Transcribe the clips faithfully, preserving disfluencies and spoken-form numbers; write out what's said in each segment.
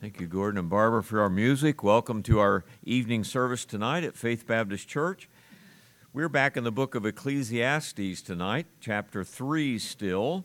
Thank you, Gordon and Barbara, for our music. Welcome to our evening service tonight at Faith Baptist Church. We're back in the book of Ecclesiastes tonight, chapter three still.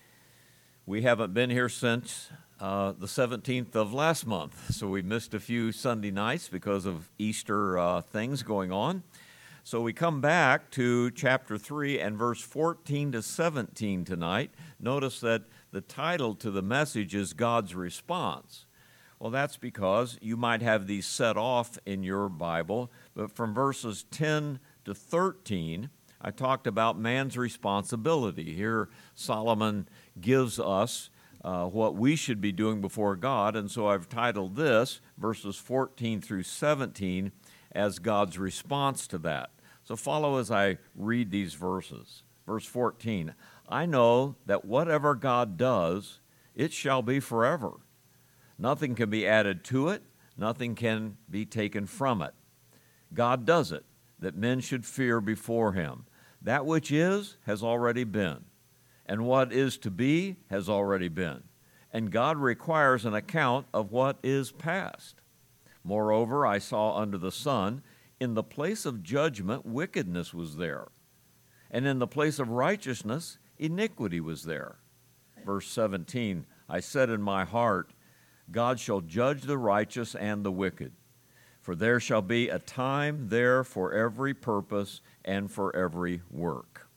We haven't been here since uh, the seventeenth of last month, so we missed a few Sunday nights because of Easter uh, things going on. So we come back to chapter three and verse fourteen to seventeen tonight. Notice that the title to the message is God's Response. Well, that's because you might have these set off in your Bible, but from verses ten to thirteen, I talked about man's responsibility. Here, Solomon gives us uh, what we should be doing before God, and so I've titled this, verses fourteen through seventeen, as God's response to that. So follow as I read these verses. Verse fourteen, I know that whatever God does, it shall be forever. Nothing can be added to it, nothing can be taken from it. God does it, that men should fear before him. That which is has already been, and what is to be has already been. And God requires an account of what is past. Moreover, I saw under the sun, in the place of judgment, wickedness was there, and in the place of righteousness, iniquity was there. Verse seventeen, I said in my heart, God shall judge the righteous and the wicked, for there shall be a time there for every purpose and for every work.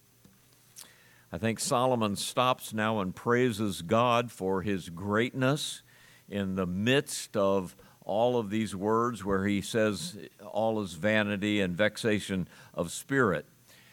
I think Solomon stops now and praises God for his greatness in the midst of all of these words where he says all is vanity and vexation of spirit.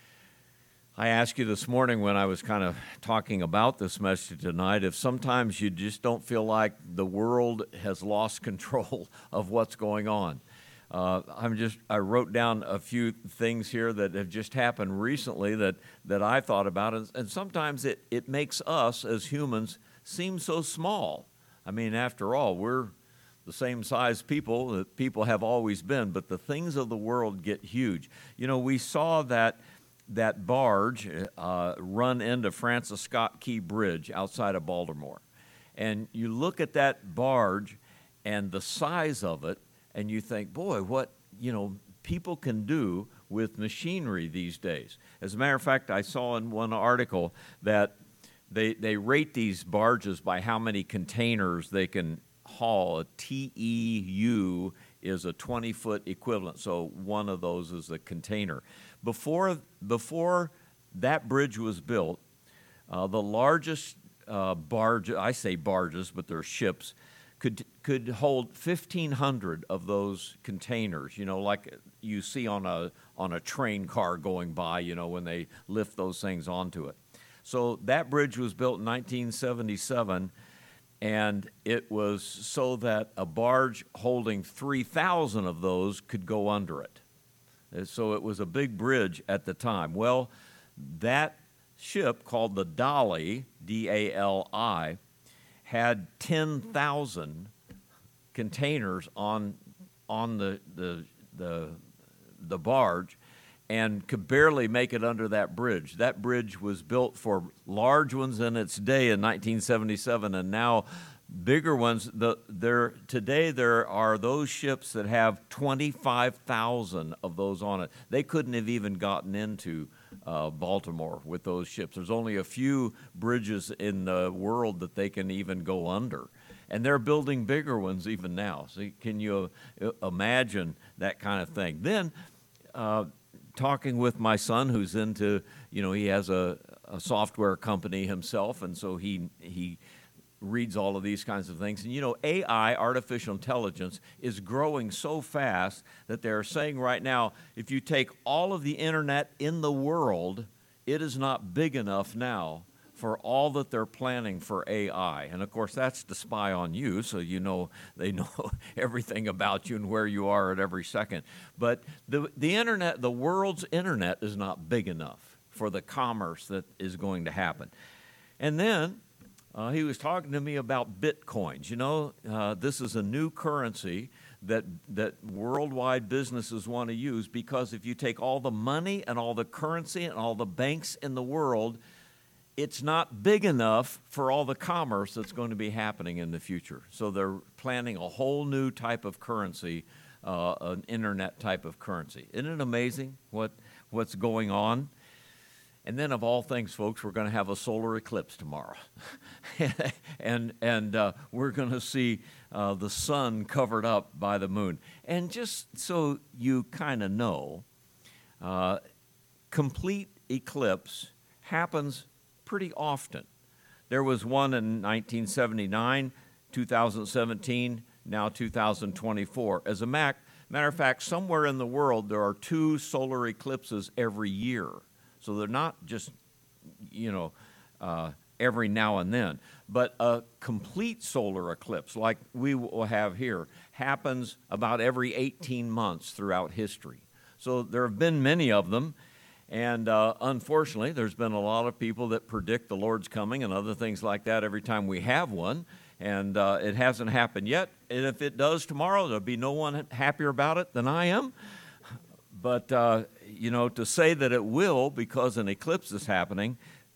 I asked you this morning when I was kind of talking about this message tonight, if sometimes you just don't feel like the world has lost control of what's going on. Uh, I'm just, I wrote down a few things here that have just happened recently that, that I thought about, and, and sometimes it, it makes us as humans seem so small. I mean, after all, we're the same size people that people have always been, but the things of the world get huge. You know, we saw that that barge uh, run into Francis Scott Key Bridge outside of Baltimore. And you look at that barge and the size of it, and you think, boy, what, you know, people can do with machinery these days. As a matter of fact, I saw in one article that they, they rate these barges by how many containers they can haul. A T E U is a twenty-foot equivalent, so one of those is a container. Before, before that bridge was built, uh, the largest uh, barge, I say barges, but they're ships, could could hold fifteen hundred of those containers, you know, like you see on a on a train car going by, you know, when they lift those things onto it. So that bridge was built in nineteen seventy-seven, and it was so that a barge holding three thousand of those could go under it. So it was a big bridge at the time. Well, that ship called the Dali, D A L I, had ten thousand containers on on the, the the the barge and could barely make it under that bridge. That bridge was built for large ones in its day in nineteen seventy-seven, and now bigger ones. The, there today there are those ships that have twenty-five thousand of those on it. They couldn't have even gotten into uh, Baltimore with those ships. There's only a few bridges in the world that they can even go under, and they're building bigger ones even now. So can you uh, imagine that kind of thing? Then, uh, talking with my son, who's into, you know, he has a, a software company himself, and so he he. reads all of these kinds of things. And you know, A I, artificial intelligence, is growing so fast that they're saying right now, if you take all of the internet in the world, it is not big enough now for all that they're planning for A I. And of course, that's to spy on you, so you know they know everything about you and where you are at every second. But the the internet, the world's internet is not big enough for the commerce that is going to happen. And then Uh, he was talking to me about Bitcoins. You know, uh, this is a new currency that that worldwide businesses want to use, because if you take all the money and all the currency and all the banks in the world, it's not big enough for all the commerce that's going to be happening in the future. So they're planning a whole new type of currency, uh, an internet type of currency. Isn't it amazing what what's going on? And then of all things, folks, we're going to have a solar eclipse tomorrow. and and uh, we're going to see uh, the sun covered up by the moon. And just so you kind of know, uh, complete eclipse happens pretty often. There was one in nineteen seventy-nine, two thousand seventeen, now two thousand twenty-four. As a mac- matter of fact, somewhere in the world there are two solar eclipses every year. So they're not just, you know, uh, every now and then. But a complete solar eclipse, like we will have here, happens about every eighteen months throughout history. So there have been many of them. And uh, unfortunately, there's been a lot of people that predict the Lord's coming and other things like that every time we have one. And uh, it hasn't happened yet. And if it does tomorrow, there'll be no one happier about it than I am. But, uh, you know, to say that it will because an eclipse is happening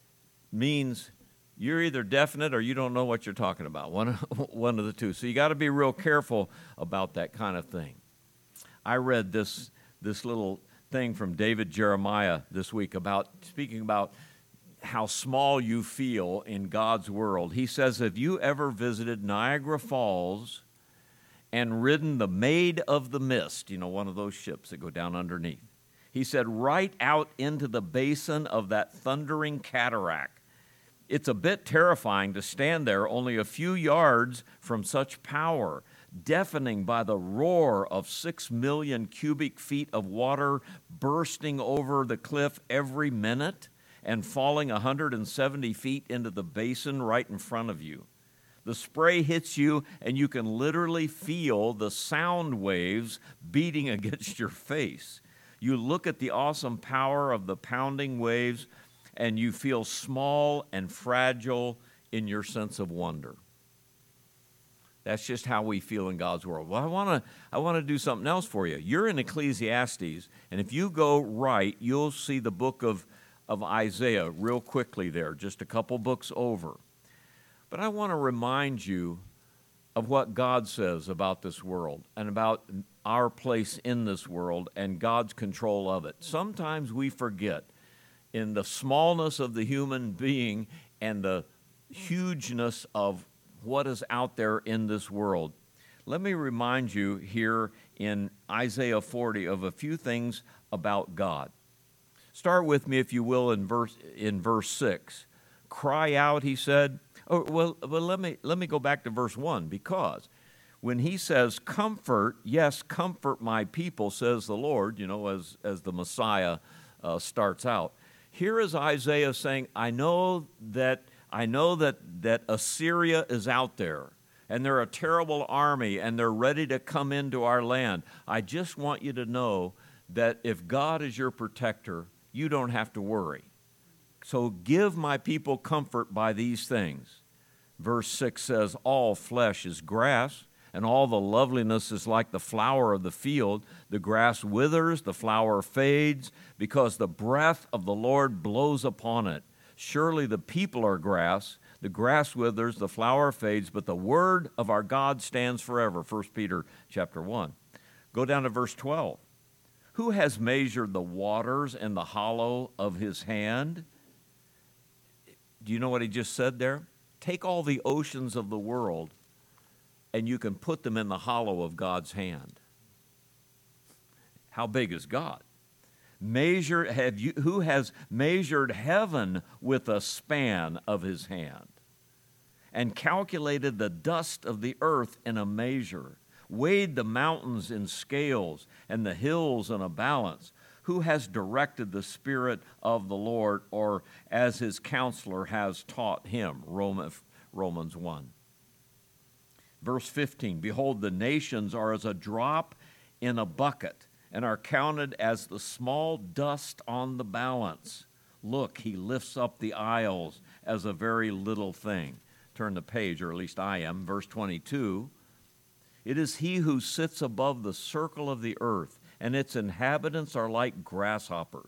means you're either definite or you don't know what you're talking about, one, one of the two. So you got to be real careful about that kind of thing. I read this this little thing from David Jeremiah this week about speaking about how small you feel in God's world. He says, have you ever visited Niagara Falls and ridden the Maid of the Mist, you know, one of those ships that go down underneath? He said, right out into the basin of that thundering cataract. It's a bit terrifying to stand there only a few yards from such power, deafening by the roar of six million cubic feet of water bursting over the cliff every minute and falling one hundred seventy feet into the basin right in front of you. The spray hits you, and you can literally feel the sound waves beating against your face. You look at the awesome power of the pounding waves, and you feel small and fragile in your sense of wonder. That's just how we feel in God's world. Well, I want to I want to do something else for you. You're in Ecclesiastes, and if you go right, you'll see the book of, of Isaiah real quickly there, just a couple books over. But I want to remind you of what God says about this world and about our place in this world and God's control of it. Sometimes we forget in the smallness of the human being and the hugeness of what is out there in this world. Let me remind you here in Isaiah forty of a few things about God. Start with me, if you will, in verse in verse six. Cry out, he said. Oh, well, well let me let me go back to verse one, because when he says, comfort, yes, comfort my people, says the Lord, you know, as, as the Messiah uh, starts out. Here is Isaiah saying, I know that I know that, that Assyria is out there, and they're a terrible army, and they're ready to come into our land. I just want you to know that if God is your protector, you don't have to worry. So give my people comfort by these things. Verse six says, all flesh is grass, and all the loveliness is like the flower of the field. The grass withers, the flower fades, because the breath of the Lord blows upon it. Surely the people are grass, the grass withers, the flower fades, but the word of our God stands forever. First Peter chapter one. Go down to verse twelve. Who has measured the waters in the hollow of his hand? Do you know what he just said there? Take all the oceans of the world, and you can put them in the hollow of God's hand. How big is God? Measure, have you, who has measured heaven with a span of his hand, and calculated the dust of the earth in a measure, weighed the mountains in scales and the hills in a balance? Who has directed the Spirit of the Lord, or as his counselor has taught him? Romans one. Verse fifteen, behold, the nations are as a drop in a bucket, and are counted as the small dust on the balance. Look, he lifts up the isles as a very little thing. Turn the page, or at least I am. Verse twenty-two, it is he who sits above the circle of the earth, and its inhabitants are like grasshoppers,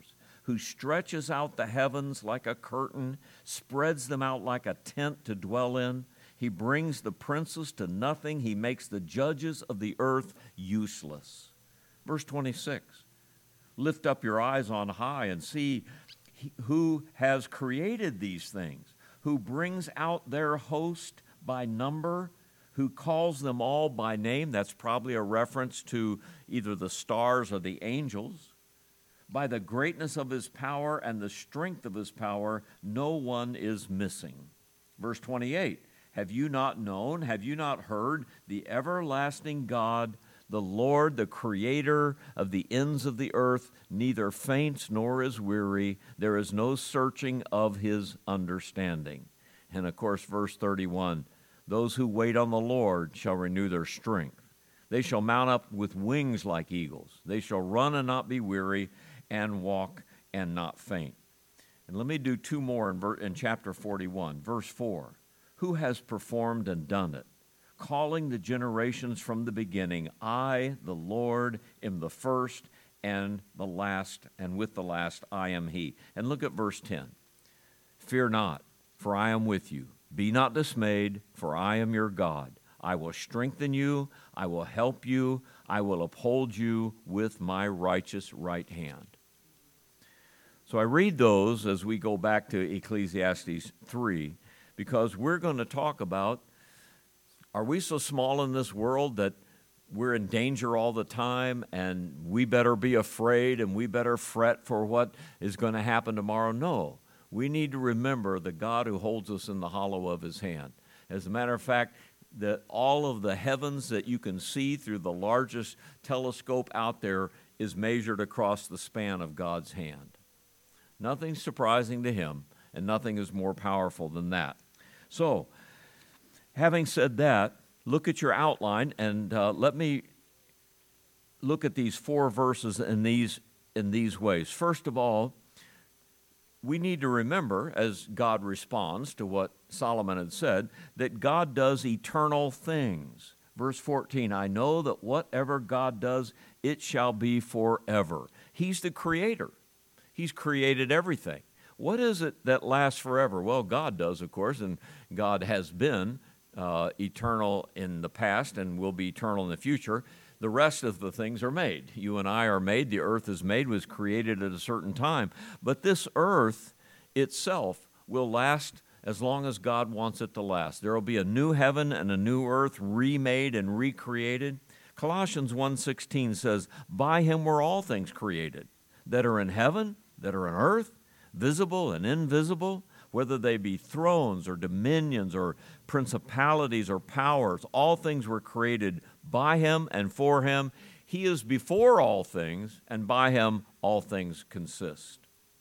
who stretches out the heavens like a curtain, spreads them out like a tent to dwell in. He brings the princes to nothing. He makes the judges of the earth useless. Verse twenty-six, lift up your eyes on high and see who has created these things, who brings out their host by number, who calls them all by name. That's probably a reference to either the stars or the angels. By the greatness of his power and the strength of his power, no one is missing. Verse twenty-eight, have you not known, have you not heard, the everlasting God, the Lord, the creator of the ends of the earth, neither faints nor is weary. There is no searching of his understanding. And of course, verse thirty-one, those who wait on the Lord shall renew their strength. They shall mount up with wings like eagles. They shall run and not be weary, and walk and not faint. And let me do two more in, ver- in chapter forty-one, verse four. Who has performed and done it, calling the generations from the beginning? I, the Lord, am the first and the last, and with the last I am he. And look at verse ten. Fear not, for I am with you. Be not dismayed, for I am your God. I will strengthen you, I will help you, I will uphold you with my righteous right hand. So I read those as we go back to Ecclesiastes three, because we're going to talk about, are we so small in this world that we're in danger all the time and we better be afraid and we better fret for what is going to happen tomorrow? No. We need to remember the God who holds us in the hollow of his hand. As a matter of fact, that all of the heavens that you can see through the largest telescope out there is measured across the span of God's hand. Nothing surprising to him, and nothing is more powerful than that. So, having said that, look at your outline, and uh, let me look at these four verses in these in these ways. First of all, we need to remember, as God responds to what Solomon had said, that God does eternal things. Verse fourteen, I know that whatever God does, it shall be forever. He's the creator. He's created everything. What is it that lasts forever? Well, God does, of course, and God has been uh, eternal in the past and will be eternal in the future. The rest of the things are made. You and I are made. The earth is made, was created at a certain time. But this earth itself will last as long as God wants it to last. There will be a new heaven and a new earth remade and recreated. Colossians one sixteen says, by him were all things created, that are in heaven, that are on earth, visible and invisible, whether they be thrones or dominions or principalities or powers. All things were created by him and for him. He is before all things, and by him all things consist.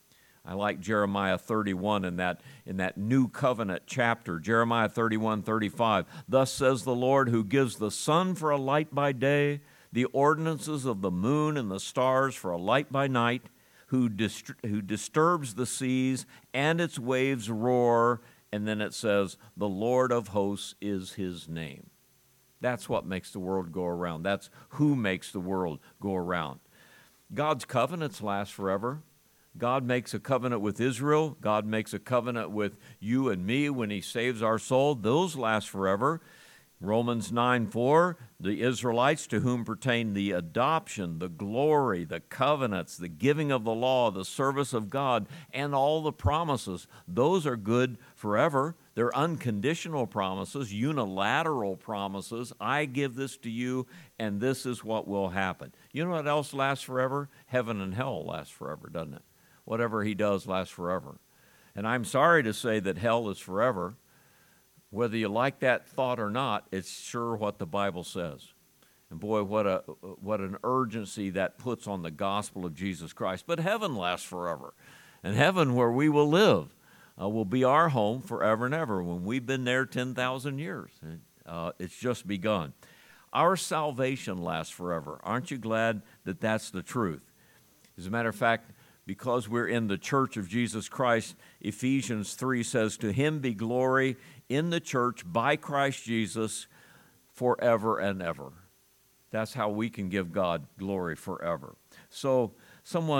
I like Jeremiah thirty-one in that, in that new covenant chapter. Jeremiah thirty-one thirty-five. Thus says the Lord, who gives the sun for a light by day, the ordinances of the moon and the stars for a light by night, who dist- who disturbs the seas and its waves roar. And then it says, the Lord of hosts is his name. That's what makes the world go around. That's who makes the world go around. God's covenants last forever. God makes a covenant with Israel. God makes a covenant with you and me when he saves our soul. Those last forever. Romans nine four, the Israelites to whom pertain the adoption, the glory, the covenants, the giving of the law, the service of God, and all the promises, those are good forever. They're unconditional promises, unilateral promises. I give this to you, and this is what will happen. You know what else lasts forever? Heaven and hell last forever, doesn't it? Whatever he does lasts forever. And I'm sorry to say that hell is forever. Whether you like that thought or not, it's sure what the Bible says. And boy, what a what an urgency that puts on the gospel of Jesus Christ. But heaven lasts forever. And heaven, where we will live, uh, will be our home forever and ever. When we've been there ten thousand years, uh, it's just begun. Our salvation lasts forever. Aren't you glad that that's the truth? As a matter of fact, because we're in the church of Jesus Christ, Ephesians three says, to him be glory in the church by Christ Jesus forever and ever. That's how we can give God glory forever. So someone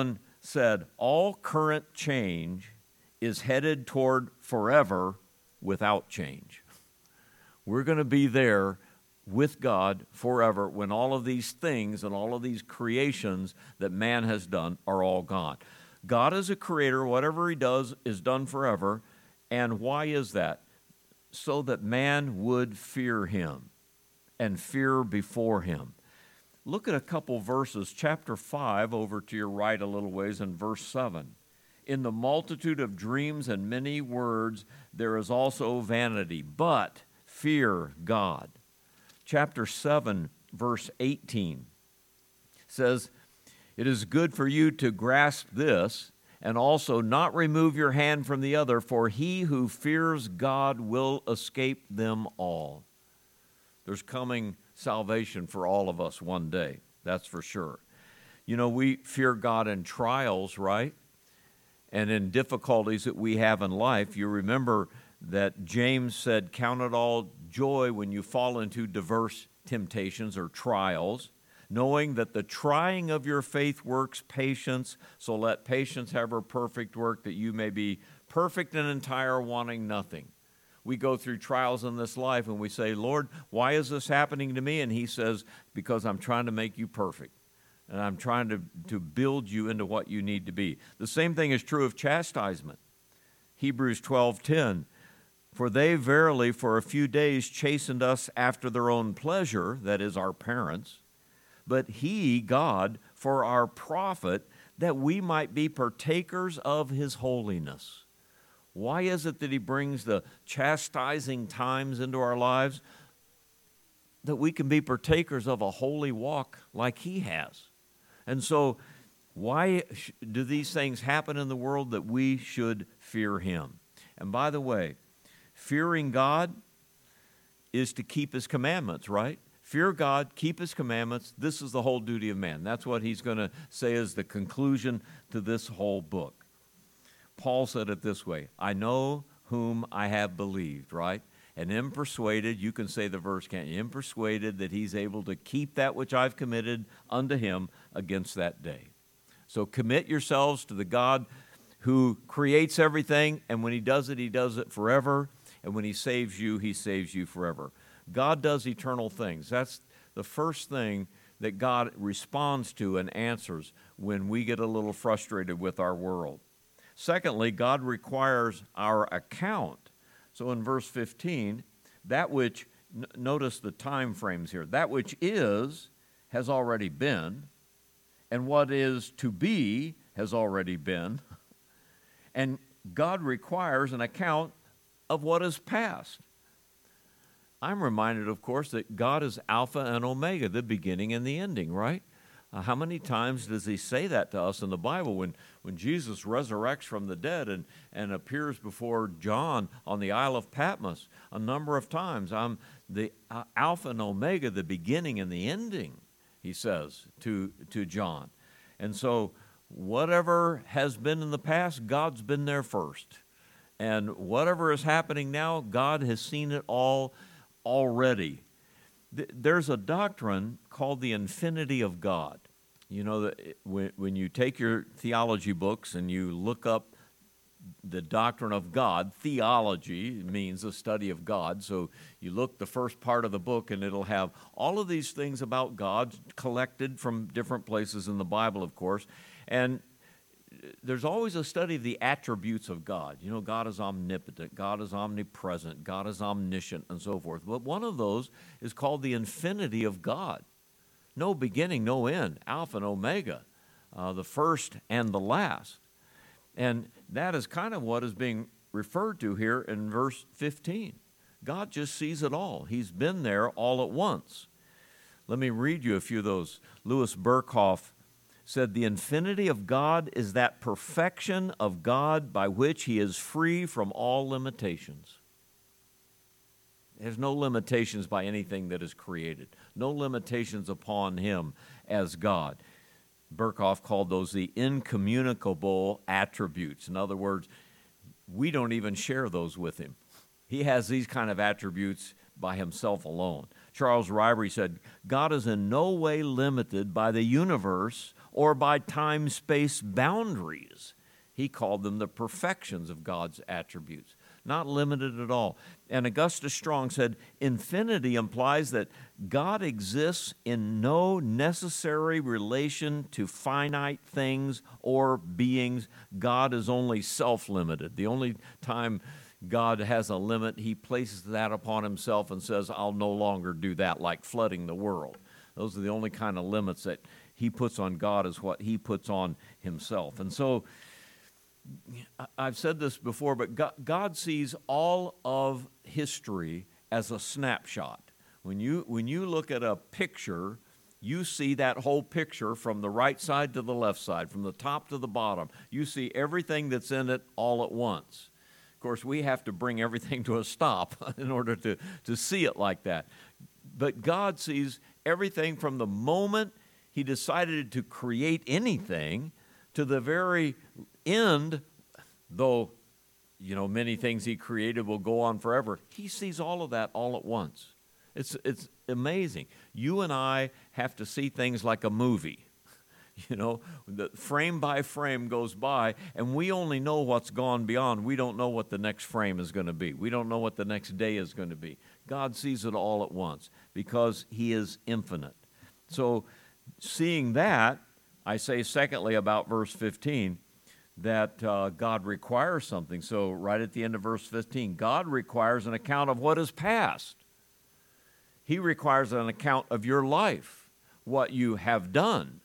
said all current change is headed toward forever without change. We're going to be there with God forever when all of these things and all of these creations that man has done are all gone. God is a creator. Whatever he does is done forever. And why is that? So that man would fear him and fear before him. Look at a couple verses, chapter five, over to your right a little ways, in verse seven. In the multitude of dreams and many words, there is also vanity, but fear God. Chapter seven, verse eighteen says, it is good for you to grasp this, and also not remove your hand from the other, for he who fears God will escape them all. There's coming salvation for all of us one day, that's for sure. You know, we fear God in trials, right? And in difficulties that we have in life. You remember that James said, count it all joy when you fall into diverse temptations or trials, knowing that the trying of your faith works patience, so let patience have her perfect work, that you may be perfect and entire, wanting nothing. We go through trials in this life and we say, Lord, why is this happening to me? And he says, because I'm trying to make you perfect. And I'm trying to, to build you into what you need to be. The same thing is true of chastisement. Hebrews twelve ten, for they verily for a few days chastened us after their own pleasure, that is our parents, but he, God, for our profit, that we might be partakers of his holiness. Why is it that he brings the chastising times into our lives? That we can be partakers of a holy walk like he has. And so, why do these things happen in the world? That we should fear him. And by the way, fearing God is to keep his commandments, right? Fear God, keep his commandments. This is the whole duty of man. That's what he's going to say is the conclusion to this whole book. Paul said it this way, I know whom I have believed, right? And am persuaded, you can say the verse, can't you? Am persuaded that he's able to keep that which I've committed unto him against that day. So commit yourselves to the God who creates everything, and when he does it, he does it forever. And when he saves you, he saves you forever. God does eternal things. That's the first thing that God responds to and answers when we get a little frustrated with our world. Secondly, God requires our account. So in verse fifteen, that which, n- notice the time frames here, that which is has already been, and what is to be has already been. And God requires an account of what is past. I'm reminded, of course, that God is Alpha and Omega, the beginning and the ending, right? Uh, how many times does he say that to us in the Bible? When, when Jesus resurrects from the dead and, and appears before John on the Isle of Patmos a number of times. I'm the uh, Alpha and Omega, the beginning and the ending, he says to, to John. And so whatever has been in the past, God's been there first. And whatever is happening now, God has seen it all already. There's a doctrine called the infinity of God. You know, when you take your theology books and you look up the doctrine of God, theology means the study of God. So you look the first part of the book and it'll have all of these things about God collected from different places in the Bible, of course. And there's always a study of the attributes of God. You know, God is omnipotent, God is omnipresent, God is omniscient, and so forth. But one of those is called the infinity of God. No beginning, no end, Alpha and Omega, uh, the first and the last. And that is kind of what is being referred to here in verse fifteen. God just sees it all. He's been there all at once. Let me read you a few of those. Louis Berkhoff said, the infinity of God is that perfection of God by which he is free from all limitations. There's no limitations by anything that is created. No limitations upon him as God. Berkhoff called those the incommunicable attributes. In other words, we don't even share those with him. He has these kind of attributes by himself alone. Charles Ryrie said, God is in no way limited by the universe or by time-space boundaries. He called them the perfections of God's attributes, not limited at all. And Augustus Strong said, infinity implies that God exists in no necessary relation to finite things or beings. God is only self-limited. The only time God has a limit, he places that upon himself and says, I'll no longer do that, like flooding the world. Those are the only kind of limits that he puts on God, is what he puts on himself. And so, I've said this before, but God sees all of history as a snapshot. When you, when you look at a picture, you see that whole picture from the right side to the left side, from the top to the bottom. You see everything that's in it all at once. Of course, we have to bring everything to a stop in order to, to see it like that. But God sees everything from the moment he decided to create anything to the very end, though, you know, many things he created will go on forever. He sees all of that all at once. It's, it's amazing. You and I have to see things like a movie. You know, the frame by frame goes by, and we only know what's gone beyond. We don't know what the next frame is going to be. We don't know what the next day is going to be. God sees it all at once because he is infinite. So, seeing that, I say secondly about verse fifteen, that uh, God requires something. So right at the end of verse fifteen, God requires an account of what is past. He requires an account of your life, what you have done.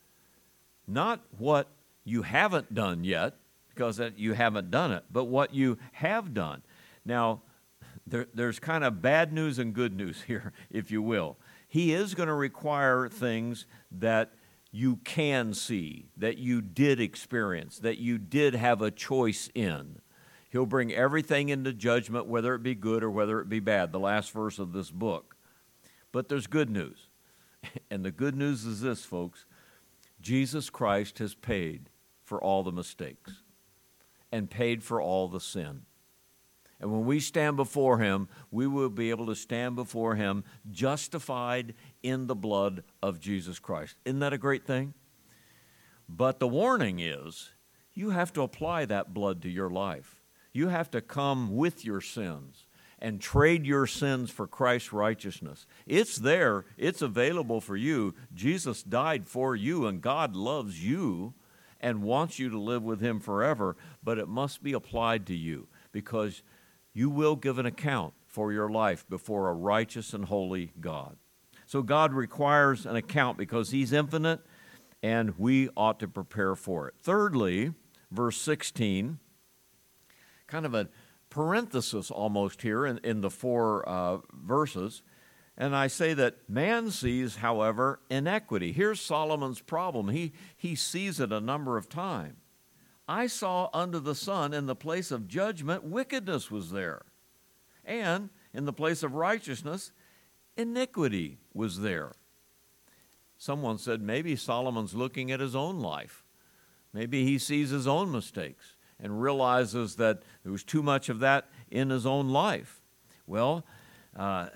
Not what you haven't done yet, because you haven't done it, but what you have done. Now, there, there's kind of bad news and good news here, if you will. He is going to require things that you can see, that you did experience, that you did have a choice in. He'll bring everything into judgment, whether it be good or whether it be bad, the last verse of this book. But there's good news. And the good news is this, folks. Jesus Christ has paid for all the mistakes and paid for all the sin. And when we stand before him, we will be able to stand before him justified in the blood of Jesus Christ. Isn't that a great thing? But the warning is, you have to apply that blood to your life. You have to come with your sins and trade your sins for Christ's righteousness. It's there. It's available for you. Jesus died for you, and God loves you and wants you to live with him forever, but it must be applied to you because you will give an account for your life before a righteous and holy God. So God requires an account because he's infinite, and we ought to prepare for it. Thirdly, verse sixteen, kind of a parenthesis almost here in, in the four uh, verses, and I say that man sees, however, inequity. Here's Solomon's problem. He, he sees it a number of times. I saw under the sun in the place of judgment, wickedness was there. And in the place of righteousness, iniquity was there. Someone said maybe Solomon's looking at his own life. Maybe he sees his own mistakes and realizes that there was too much of that in his own life. Well, uh,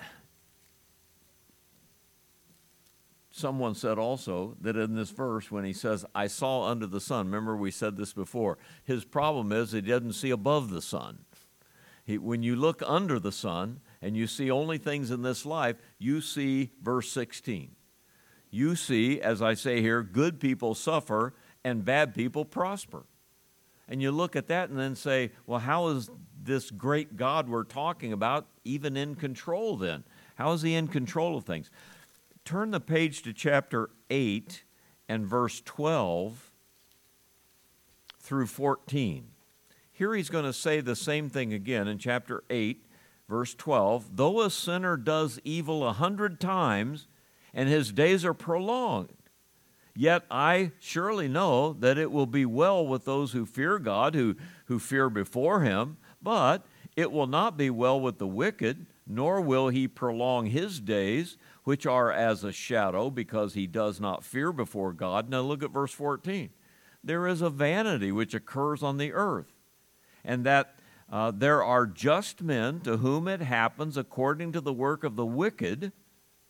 someone said also that in this verse, when he says, I saw under the sun, remember we said this before, his problem is he doesn't see above the sun. He, when you look under the sun and you see only things in this life, you see verse sixteen. You see, as I say here, good people suffer and bad people prosper. And you look at that and then say, well, how is this great God we're talking about even in control then? How is he in control of things? Turn the page to chapter eight and verse twelve through fourteen. Here he's going to say the same thing again in chapter eight, verse twelve. Though a sinner does evil a hundred times and his days are prolonged, yet I surely know that it will be well with those who fear God, who, who fear before him, but it will not be well with the wicked, nor will he prolong his days, which are as a shadow, because he does not fear before God. Now look at verse fourteen. There is a vanity which occurs on the earth, and that uh, there are just men to whom it happens according to the work of the wicked,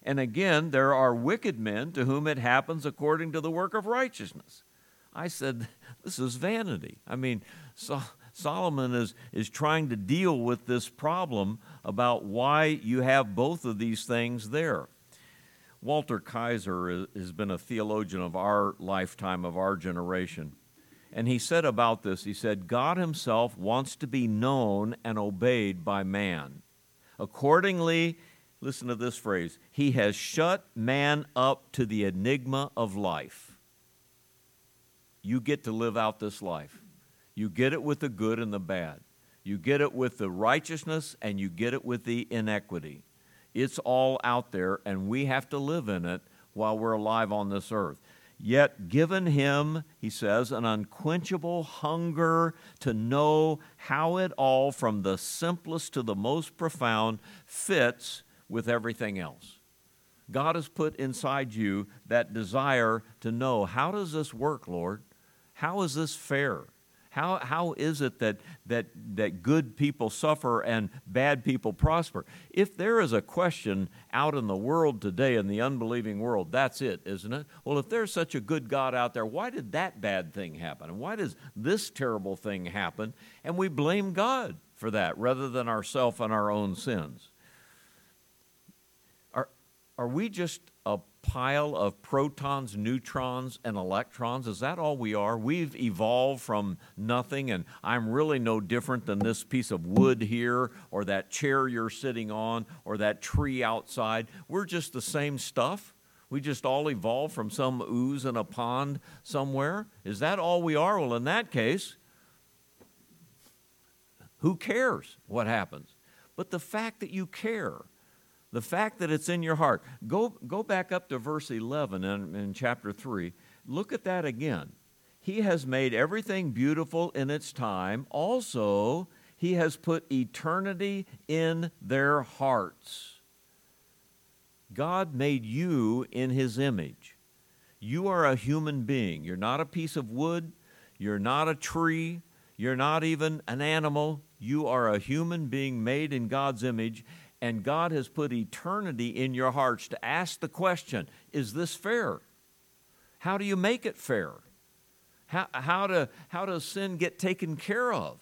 And again, there are wicked men to whom it happens according to the work of righteousness. I said, this is vanity. I mean, so, Solomon is, is trying to deal with this problem about why you have both of these things there. Walter Kaiser has been a theologian of our lifetime, of our generation. And he said about this, he said, God himself wants to be known and obeyed by man. Accordingly, listen to this phrase, he has shut man up to the enigma of life. You get to live out this life. You get it with the good and the bad. You get it with the righteousness and you get it with the inequity. It's all out there and we have to live in it while we're alive on this earth. Yet given him, he says, an unquenchable hunger to know how it all, from the simplest to the most profound, fits with everything else. God has put inside you that desire to know, how does this work, Lord? How is this fair? How, how is it that, that, that good people suffer and bad people prosper? If there is a question out in the world today, in the unbelieving world, that's it, isn't it? Well, if there's such a good God out there, why did that bad thing happen? And why does this terrible thing happen? And we blame God for that rather than ourselves and our own sins. Are, are we just a pile of protons, neutrons, and electrons? Is that all we are? We've evolved from nothing, and I'm really no different than this piece of wood here, or that chair you're sitting on, or that tree outside. We're just the same stuff. We just all evolved from some ooze in a pond somewhere. Is that all we are? Well, in that case, who cares what happens? But the fact that you care, the fact that it's in your heart. Go, go back up to verse eleven in, in chapter three. Look at that again. He has made everything beautiful in its time. Also, he has put eternity in their hearts. God made you in his image. You are a human being. You're not a piece of wood. You're not a tree. You're not even an animal. You are a human being made in God's image. And God has put eternity in your hearts to ask the question, is this fair? How do you make it fair? How, how, to, how does sin get taken care of?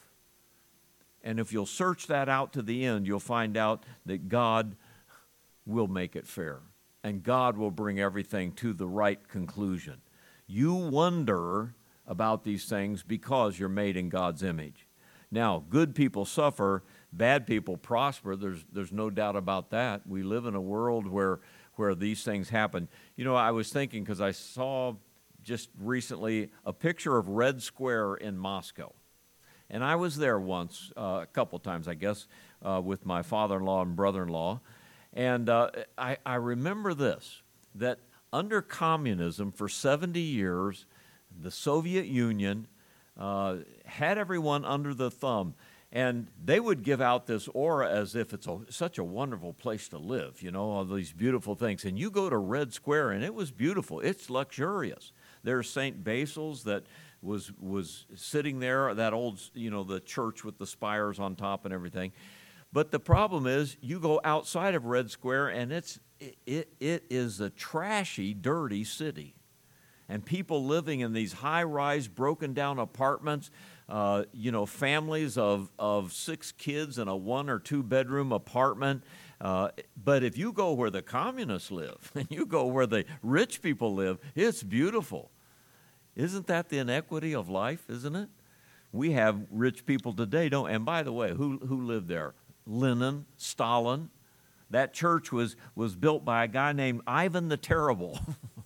And if you'll search that out to the end, you'll find out that God will make it fair. And God will bring everything to the right conclusion. You wonder about these things because you're made in God's image. Now, good people suffer, bad people prosper. There's, there's no doubt about that. We live in a world where, where these things happen. You know, I was thinking, because I saw just recently a picture of Red Square in Moscow. And I was there once, uh, a couple times, I guess, uh, with my father-in-law and brother-in-law. And uh, I, I remember this, that under communism for seventy years, the Soviet Union uh, had everyone under the thumb. And they would give out this aura as if it's a, such a wonderful place to live, you know, all these beautiful things. And you go to Red Square, and it was beautiful. It's luxurious. There's Saint Basil's that was was sitting there, that old, you know, the church with the spires on top and everything. But the problem is, you go outside of Red Square, and it's it, it, it is a trashy, dirty city. And people living in these high-rise, broken-down apartments, uh, you know, families of, of six kids in a one- or two-bedroom apartment. Uh, but if you go where the communists live, and you go where the rich people live, it's beautiful. Isn't that the inequity of life, isn't it? We have rich people today, don't. And by the way, who, who lived there? Lenin, Stalin. That church was, was built by a guy named Ivan the Terrible.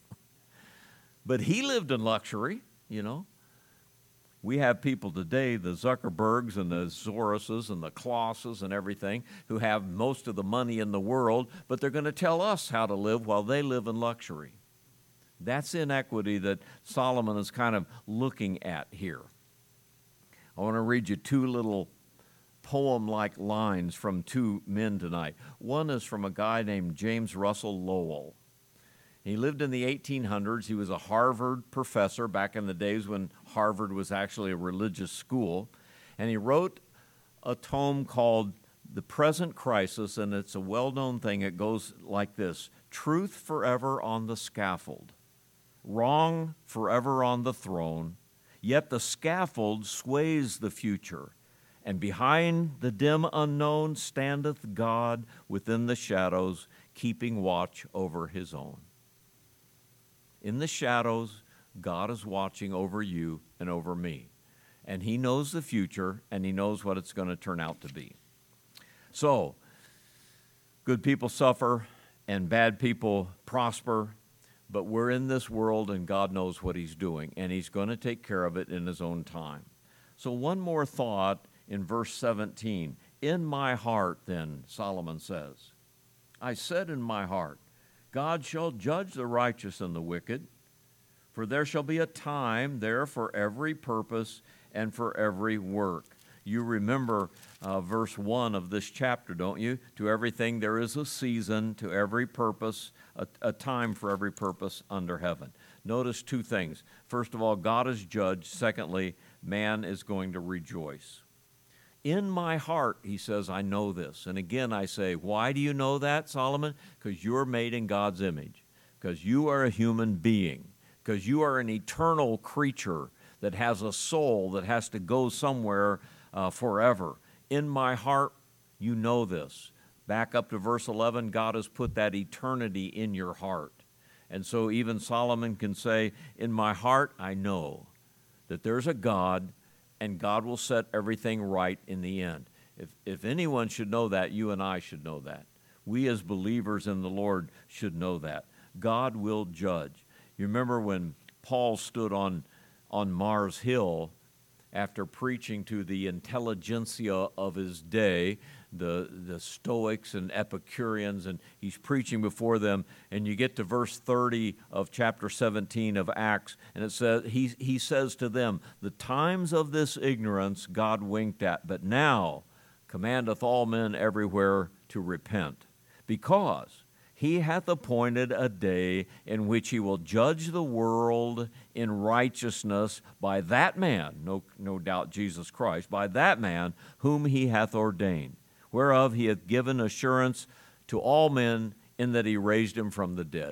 But he lived in luxury, you know. We have people today, the Zuckerbergs and the Soroses and the Clauses and everything, who have most of the money in the world, but they're going to tell us how to live while they live in luxury. That's inequity that Solomon is kind of looking at here. I want to read you two little poem-like lines from two men tonight. One is from a guy named James Russell Lowell. He lived in the eighteen hundreds. He was a Harvard professor back in the days when Harvard was actually a religious school. And he wrote a tome called The Present Crisis, and it's a well-known thing. It goes like this: truth forever on the scaffold, wrong forever on the throne, yet the scaffold sways the future, and behind the dim unknown standeth God within the shadows, keeping watch over his own. In the shadows, God is watching over you and over me, and he knows the future, and he knows what it's going to turn out to be. So, good people suffer, and bad people prosper, but we're in this world, and God knows what he's doing, and he's going to take care of it in his own time. So one more thought in verse seventeen. In my heart, then, Solomon says, I said in my heart, God shall judge the righteous and the wicked, for there shall be a time there for every purpose and for every work. You remember uh, verse one of this chapter, don't you? To everything there is a season, to every purpose, a, a time for every purpose under heaven. Notice two things. First of all, God is judge. Secondly, man is going to rejoice. In my heart, he says, I know this. And again, I say, why do you know that, Solomon? Because you're made in God's image. Because you are a human being. Because you are an eternal creature that has a soul that has to go somewhere uh, forever. In my heart, you know this. Back up to verse eleven, God has put that eternity in your heart. And so even Solomon can say, in my heart, I know that there's a God, and God will set everything right in the end. If, if anyone should know that, you and I should know that. We as believers in the Lord should know that. God will judge. You remember when Paul stood on, on Mars Hill after preaching to the intelligentsia of his day, the, the Stoics and Epicureans, and he's preaching before them, and you get to verse thirty of chapter seventeen of Acts, and it says he, he says to them, the times of this ignorance God winked at, but now commandeth all men everywhere to repent, because he hath appointed a day in which he will judge the world in righteousness by that man, no, no doubt Jesus Christ, by that man whom he hath ordained, whereof he hath given assurance to all men in that he raised him from the dead.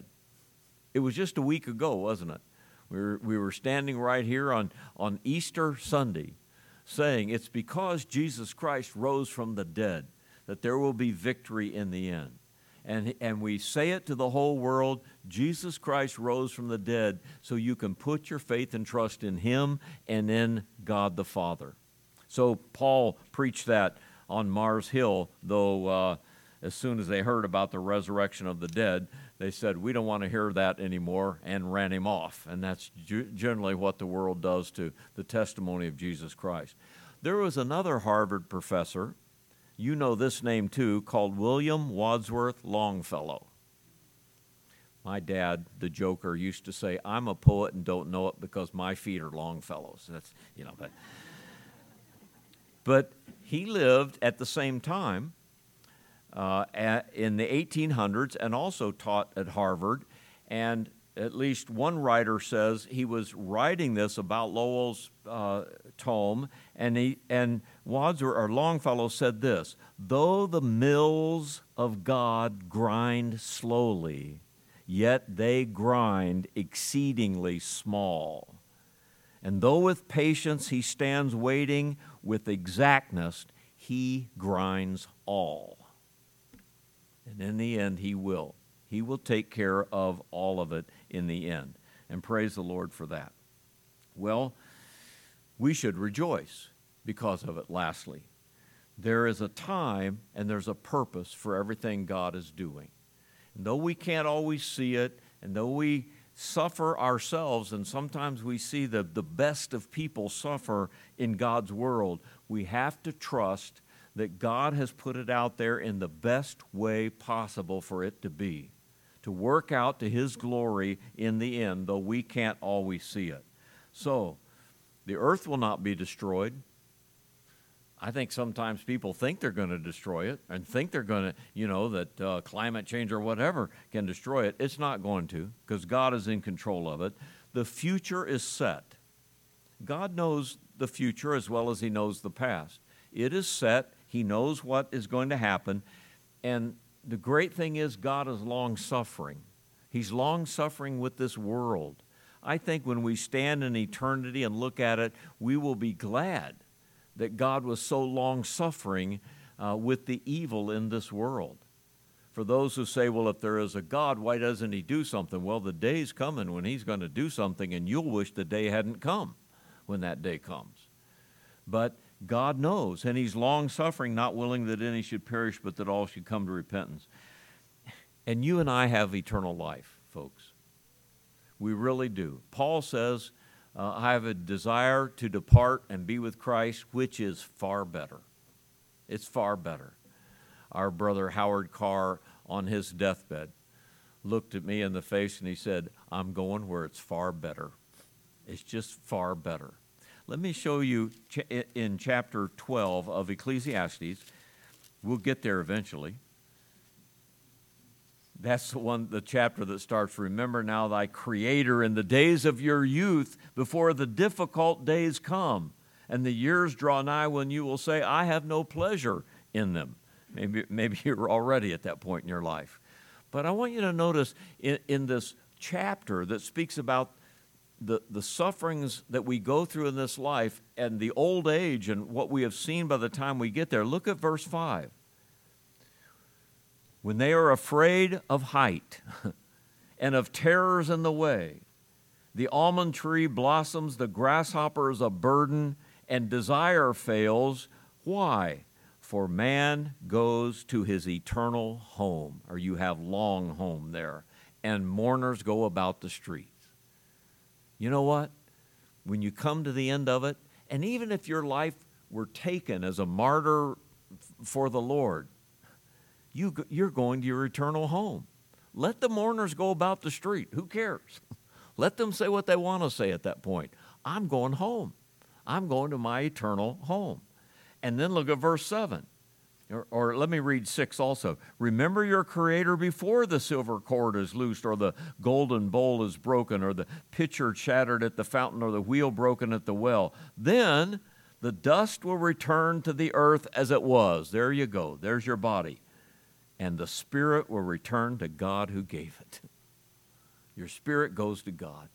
It was just a week ago, wasn't it? We were, we were standing right here on, on Easter Sunday saying it's because Jesus Christ rose from the dead that there will be victory in the end. And, and we say it to the whole world, Jesus Christ rose from the dead so you can put your faith and trust in him and in God the Father. So Paul preached that on Mars Hill, though uh, as soon as they heard about the resurrection of the dead, they said, we don't want to hear that anymore, and ran him off. And that's g- generally what the world does to the testimony of Jesus Christ. There was another Harvard professor, you know this name too, called William Wadsworth Longfellow. My dad, the joker, used to say, I'm a poet and don't know it because my feet are Longfellows. That's, you know, but, but he lived at the same time uh, at, in the eighteen hundreds and also taught at Harvard. And at least one writer says he was writing this about Lowell's uh, tome, and he and Wadsworth or Longfellow said this: though the mills of God grind slowly, yet they grind exceedingly small. And though with patience he stands waiting, with exactness he grinds all. And in the end he will. He will take care of all of it in the end. And praise the Lord for that. Well, we should rejoice because of it, lastly. There is a time and there's a purpose for everything God is doing. And though we can't always see it, and though we suffer ourselves, and sometimes we see the, the best of people suffer in God's world, we have to trust that God has put it out there in the best way possible for it to be, to work out to his glory in the end, though we can't always see it. So, the earth will not be destroyed. I think sometimes people think they're going to destroy it and think they're going to, you know, that uh, climate change or whatever can destroy it. It's not going to, because God is in control of it. The future is set. God knows the future as well as he knows the past. It is set. He knows what is going to happen. And the great thing is God is long-suffering. He's long-suffering with this world. I think when we stand in eternity and look at it, we will be glad that God was so long-suffering uh, with the evil in this world. For those who say, well, if there is a God, why doesn't he do something? Well, the day's coming when he's going to do something, and you'll wish the day hadn't come when that day comes. But God knows, and he's long-suffering, not willing that any should perish, but that all should come to repentance. And you and I have eternal life, folks. We really do. Paul says, uh, I have a desire to depart and be with Christ, which is far better. It's far better. Our brother Howard Carr, on his deathbed, looked at me in the face and he said, I'm going where it's far better. It's just far better. Let me show you ch- in chapter twelve of Ecclesiastes. We'll get there eventually. That's the one, the chapter that starts, remember now thy Creator in the days of your youth, before the difficult days come, and the years draw nigh when you will say, I have no pleasure in them. Maybe, maybe you're already at that point in your life. But I want you to notice in, in this chapter that speaks about the, the sufferings that we go through in this life and the old age and what we have seen by the time we get there. Look at verse five. When they are afraid of height and of terrors in the way, the almond tree blossoms, the grasshopper is a burden, and desire fails. Why? For man goes to his eternal home, or you have long home there, and mourners go about the streets. You know what? When you come to the end of it, and even if your life were taken as a martyr for the Lord, you, you're going to your eternal home. Let the mourners go about the street. Who cares? Let them say what they want to say at that point. I'm going home. I'm going to my eternal home. And then look at verse seven. Or, or let me read six also. Remember your Creator before the silver cord is loosed, or the golden bowl is broken, or the pitcher shattered at the fountain, or the wheel broken at the well. Then the dust will return to the earth as it was. There you go. There's your body. And the spirit will return to God who gave it. Your spirit goes to God.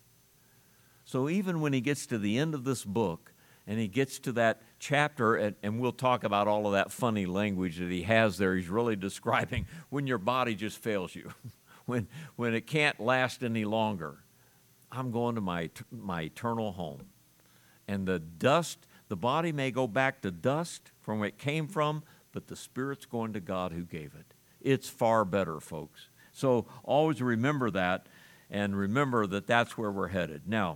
So even when he gets to the end of this book, and he gets to that chapter, and, and we'll talk about all of that funny language that he has there. He's really describing when your body just fails you, when, when it can't last any longer. I'm going to my, my eternal home. And the dust, the body may go back to dust from where it came from, but the spirit's going to God who gave it. It's far better, folks. So always remember that, and remember that that's where we're headed. Now,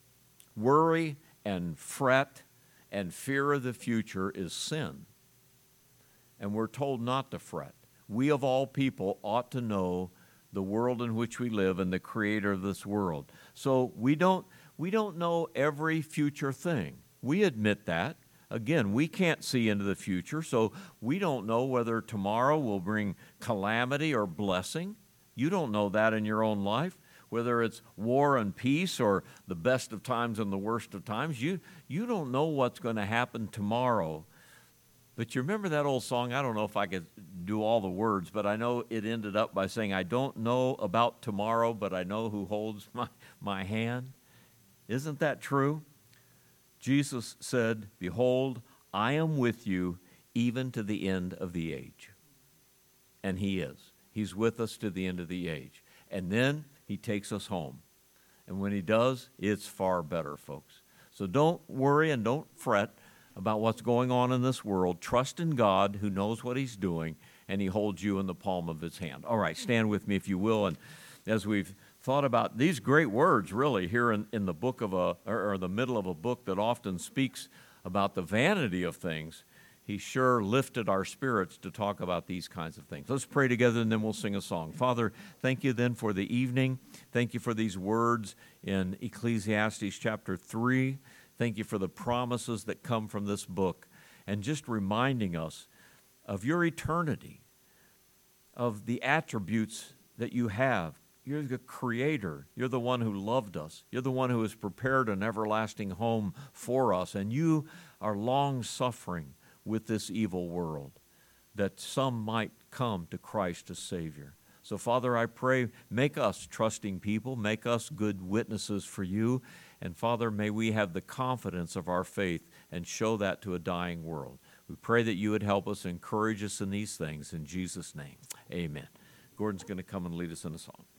worry and fret and fear of the future is sin. And we're told not to fret. We of all people ought to know the world in which we live and the Creator of this world. So we don't, we don't know every future thing. We admit that. Again, we can't see into the future, so we don't know whether tomorrow will bring calamity or blessing. You don't know that in your own life. Whether it's war and peace or the best of times and the worst of times, you, you don't know what's going to happen tomorrow. But you remember that old song? I don't know if I could do all the words, but I know it ended up by saying, I don't know about tomorrow, but I know who holds my, my hand. Isn't that true? Jesus said, behold, I am with you even to the end of the age. And he is. He's with us to the end of the age. And then he takes us home. And when he does, it's far better, folks. So don't worry and don't fret about what's going on in this world. Trust in God who knows what he's doing, and he holds you in the palm of his hand. All right, stand with me if you will. And as we've thought about these great words, really, here in, in the book of a, or, or the middle of a book that often speaks about the vanity of things, he sure lifted our spirits to talk about these kinds of things. Let's pray together, and then we'll sing a song. Father, thank you then for the evening. Thank you for these words in Ecclesiastes chapter three. Thank you for the promises that come from this book, and just reminding us of your eternity, of the attributes that you have. You're the Creator. You're the one who loved us. You're the one who has prepared an everlasting home for us, and you are long-suffering with this evil world. that some might come to Christ as Savior. So, Father, I pray, make us trusting people, make us good witnesses for you, and Father, may we have the confidence of our faith and show that to a dying world. We pray that you would help us, encourage us in these things. In Jesus' name, amen. Gordon's going to come and lead us in a song.